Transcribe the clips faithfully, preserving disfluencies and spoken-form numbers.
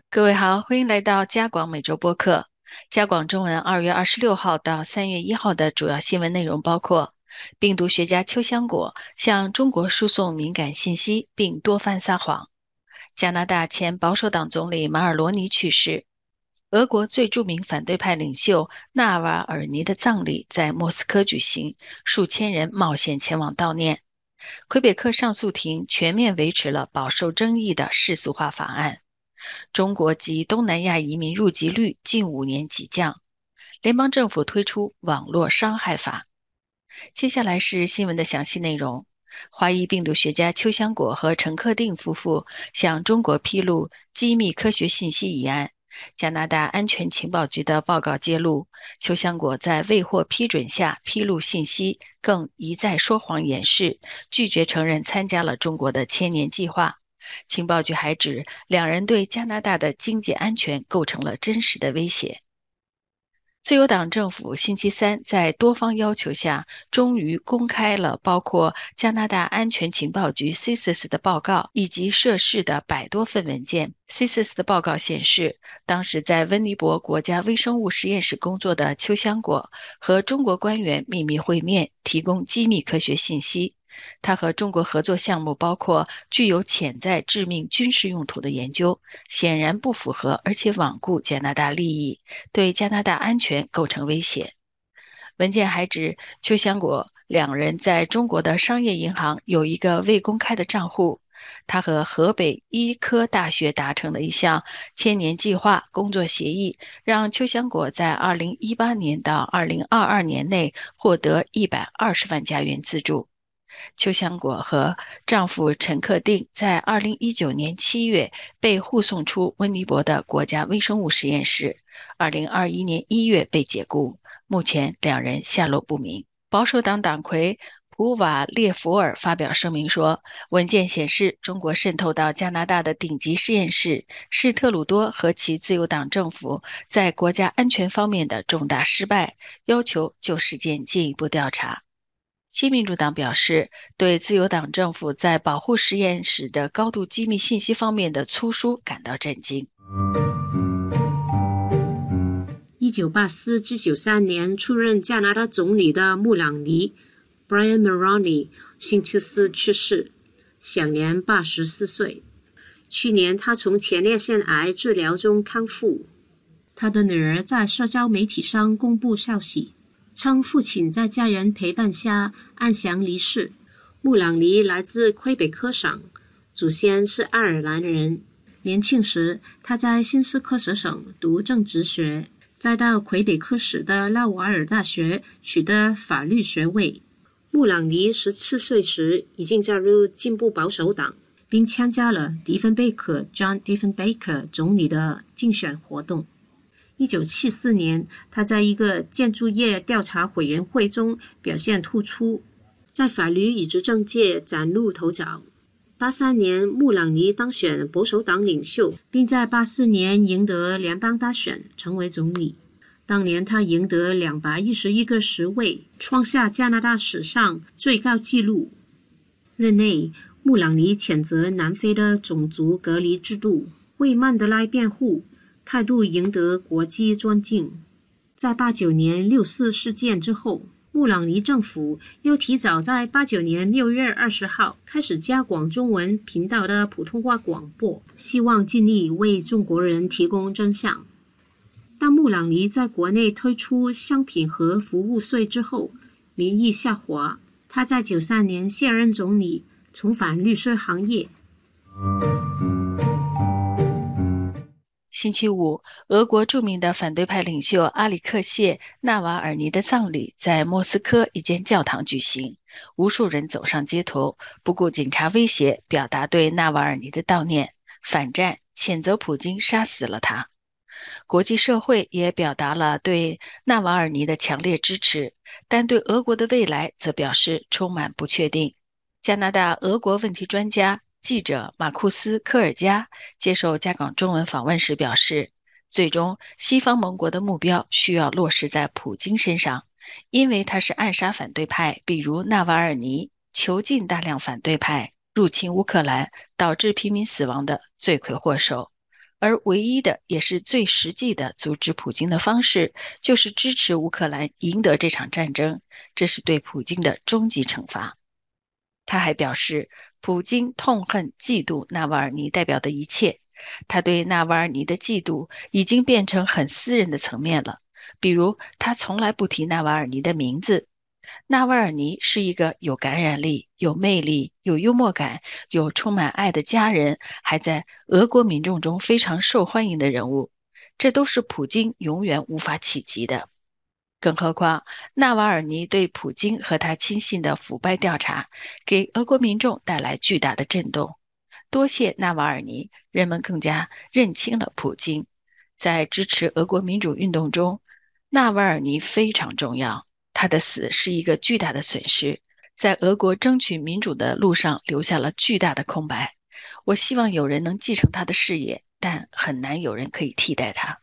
各位好，欢迎来到加广每周播客。加广中文二月二十六号到三月一号的主要新闻内容包括：病毒学家邱香果向中国输送敏感信息，并多番撒谎；加拿大前保守党总理马尔罗尼去世；俄国最著名反对派领袖纳瓦尔尼的葬礼在莫斯科举行，数千人冒险前往悼念；魁北克上诉庭全面维持了饱受争议的世俗化法案。中国及东南亚移民入籍率近五年急降，联邦政府推出网络伤害法。接下来是新闻的详细内容。华裔病毒学家邱香果和陈克定夫妇向中国披露机密科学信息一案，加拿大安全情报局的报告揭露，邱香果在未获批准下披露信息，更一再说谎掩饰，拒绝承认参加了中国的千年计划。情报局还指，两人对加拿大的经济安全构成了真实的威胁。自由党政府星期三在多方要求下，终于公开了包括加拿大安全情报局 C S I S 的报告以及涉事的百多份文件。C S I S 的报告显示，当时在温尼伯国家微生物实验室工作的邱香果和中国官员秘密会面，提供机密科学信息。他和中国合作项目包括具有潜在致命军事用途的研究，显然不符合而且罔顾加拿大利益，对加拿大安全构成威胁。文件还指，邱香果两人在中国的商业银行有一个未公开的账户。他和河北医科大学达成的一项千年计划工作协议，让邱香果在二零一八年到二零二二年内获得一百二十万加元资助。邱香果和丈夫陈克定在二零一九年七月被护送出温尼伯的国家微生物实验室，二零二一年一月被解雇，目前两人下落不明。保守党党魁普瓦列弗尔发表声明说，文件显示中国渗透到加拿大的顶级实验室是特鲁多和其自由党政府在国家安全方面的重大失败，要求就事件进一步调查。新民主党表示，对自由党政府在保护实验室的高度机密信息方面的粗疏感到震惊。 一九八四至九三年出任加拿大总理的穆朗尼 （Brian Mulroney） 星期四去世，享年八十四岁。去年他从前列腺癌治疗中康复。他的女儿在社交媒体上公布消息，称父亲在家人陪伴下安详离世。穆朗尼来自魁北克省，祖先是爱尔兰人。年轻时，他在新斯科舍省读政治学，再到魁北克市的拉瓦尔大学取得法律学位。穆朗尼十七岁时已经加入进步保守党，并参加了迪芬贝克 （John Diefenbaker） 总理的竞选活动。一九七四年，他在一个建筑业调查委员会中表现突出，在法律以及政界崭露头角。八三年，穆朗尼当选保守党领袖，并在八四年赢得联邦大选，成为总理。当年他赢得两百一十一个席位，创下加拿大史上最高纪录。任内，穆朗尼谴责南非的种族隔离制度，为曼德拉辩护，态度赢得国际尊敬。在八九年六四事件之后，穆朗尼政府又提早在八九年六月二十号开始加广中文频道的普通话广播，希望尽力为中国人提供真相。当穆朗尼在国内推出商品和服务税之后，民意下滑。他在九三年卸任总理，重返律师行业。 星期五，俄国著名的反对派领袖阿里克谢·纳瓦尔尼的葬礼在莫斯科一间教堂举行，无数人走上街头，不顾警察威胁，表达对纳瓦尔尼的悼念、反战，谴责普京杀死了他。国际社会也表达了对纳瓦尔尼的强烈支持，但对俄国的未来则表示充满不确定。加拿大俄国问题专家记者马库斯·科尔加接受加港中文访问时表示，最终西方盟国的目标需要落实在普京身上，因为他是暗杀反对派，比如纳瓦尔尼，囚禁大量反对派，入侵乌克兰，导致平民死亡的罪魁祸首。 而唯一的也是最实际的阻止普京的方式，就是支持乌克兰赢得这场战争，这是对普京的终极惩罚。他还表示，普京痛恨、嫉妒纳瓦尔尼代表的一切，他对纳瓦尔尼的嫉妒已经变成很私人的层面了，比如他从来不提纳瓦尔尼的名字。纳瓦尔尼是一个有感染力、有魅力、有幽默感、有充满爱的家人，还在俄国民众中非常受欢迎的人物，这都是普京永远无法企及的。更何况，纳瓦尔尼对普京和他亲信的腐败调查，给俄国民众带来巨大的震动。多谢纳瓦尔尼，人们更加认清了普京。在支持俄国民主运动中，纳瓦尔尼非常重要，他的死是一个巨大的损失，在俄国争取民主的路上留下了巨大的空白。我希望有人能继承他的事业，但很难有人可以替代他。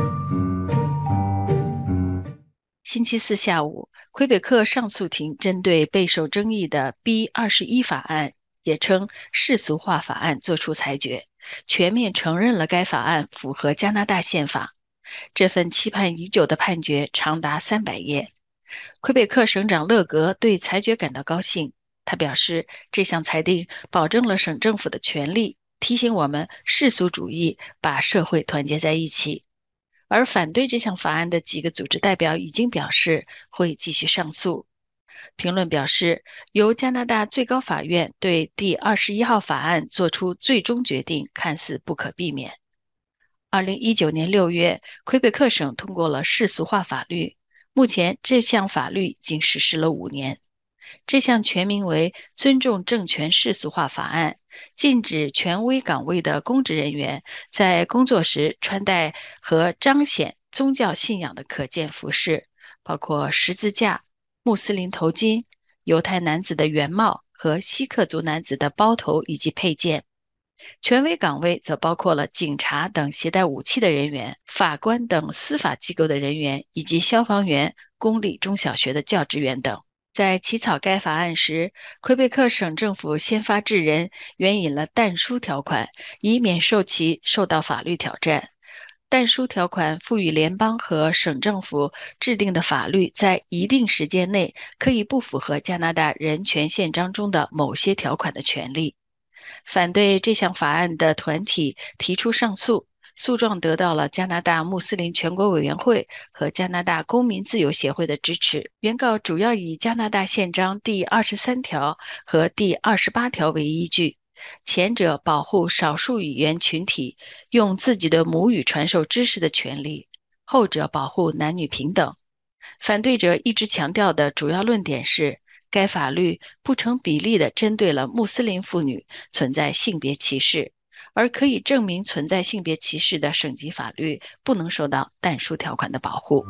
星期四下午，魁北克上诉庭针对备受争议的 B 二十一 法案，也称世俗化法案作出裁决，全面承认了该法案符合加拿大宪法。这份期盼已久的判决长达三百页。魁北克省长勒格对裁决感到高兴，他表示，这项裁定保证了省政府的权利，提醒我们世俗主义把社会团结在一起。而反对这项法案的几个组织代表已经表示会继续上诉。评论表示，由加拿大最高法院对第二十一号法案作出最终决定看似不可避免。二零一九年六月，魁北克省通过了世俗化法律，目前这项法律已经实施了五年。这项全名为《尊重政权世俗化法案》，禁止权威岗位的公职人员在工作时穿戴和彰显宗教信仰的可见服饰，包括十字架、穆斯林头巾、犹太男子的圆帽和锡克族男子的包头以及配件。权威岗位则包括了警察等携带武器的人员、法官等司法机构的人员，以及消防员、公立中小学的教职员等。在起草该法案时，魁北克省政府先发制人，援引了但书条款，以免受其受到法律挑战。但书条款赋予联邦和省政府制定的法律在一定时间内可以不符合加拿大人权宪章中的某些条款的权利。反对这项法案的团体提出上诉，诉状得到了加拿大穆斯林全国委员会和加拿大公民自由协会的支持。原告主要以加拿大宪章第二十三条和第二十八条为依据，前者保护少数语言群体用自己的母语传授知识的权利，后者保护男女平等。反对者一直强调的主要论点是，该法律不成比例地针对了穆斯林妇女，存在性别歧视，而可以证明存在性别歧视的省级法律不能受到但书条款的保护。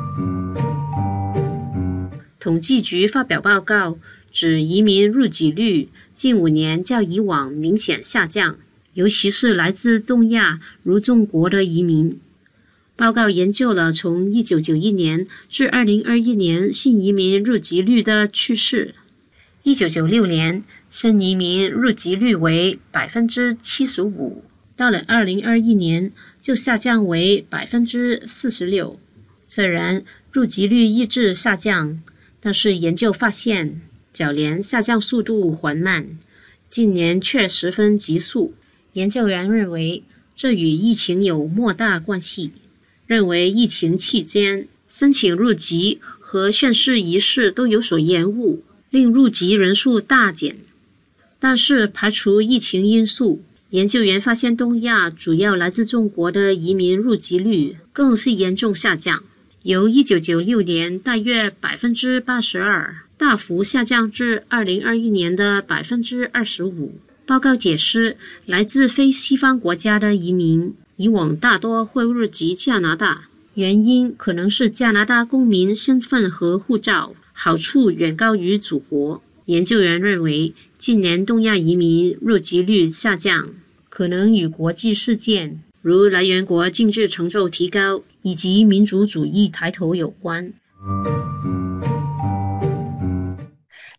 统计局发表报告，指移民入籍率近五年较以往明显下降，尤其是来自东亚如中国的移民。报告研究了从一九九一年至二零二一年新移民入籍率的趋势。一九九六年，新移民入籍率为 百分之七十五， 到了二零二一年就下降为 百分之四十六。虽然入籍率一直下降，但是研究发现，较年下降速度缓慢，近年却十分急速。研究员认为，这与疫情有莫大关系。认为疫情期间申请入籍和宣誓仪式都有所延误，令入籍人数大减。但是排除疫情因素，研究员发现东亚主要来自中国的移民入籍率更是严重下降，由一九九六年大约 百分之八十二 大幅下降至二零二一年的 百分之二十五。报告解释，来自非西方国家的移民以往大多会入籍加拿大，原因可能是加拿大公民身份和护照好处远高于祖国。研究员认为，近年东亚移民入籍率下降，可能与国际事件如来源国经济成就提高以及民族主义抬头有关。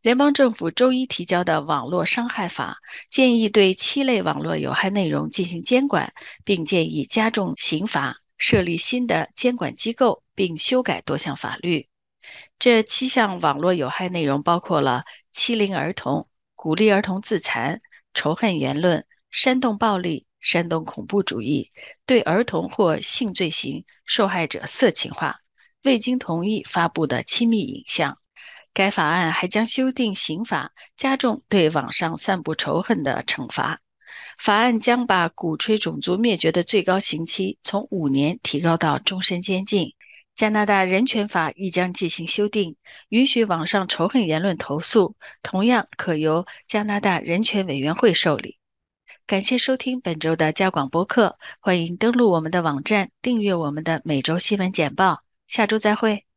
联邦政府周一提交的网络伤害法建议对七类网络有害内容进行监管，并建议加重刑罚，设立新的监管机构，并修改多项法律。这七项网络有害内容包括了欺凌儿童、鼓励儿童自残、仇恨言论、煽动暴力、煽动恐怖主义、对儿童或性罪行受害者色情化、未经同意发布的亲密影像。该法案还将修订刑法，加重对网上散布仇恨的惩罚。法案将把鼓吹种族灭绝的最高刑期从五年提高到终身监禁。加拿大人权法亦将进行修订，允许网上仇恨言论投诉，同样可由加拿大人权委员会受理。感谢收听本周的加广播客，欢迎登录我们的网站，订阅我们的每周新闻简报。下周再会。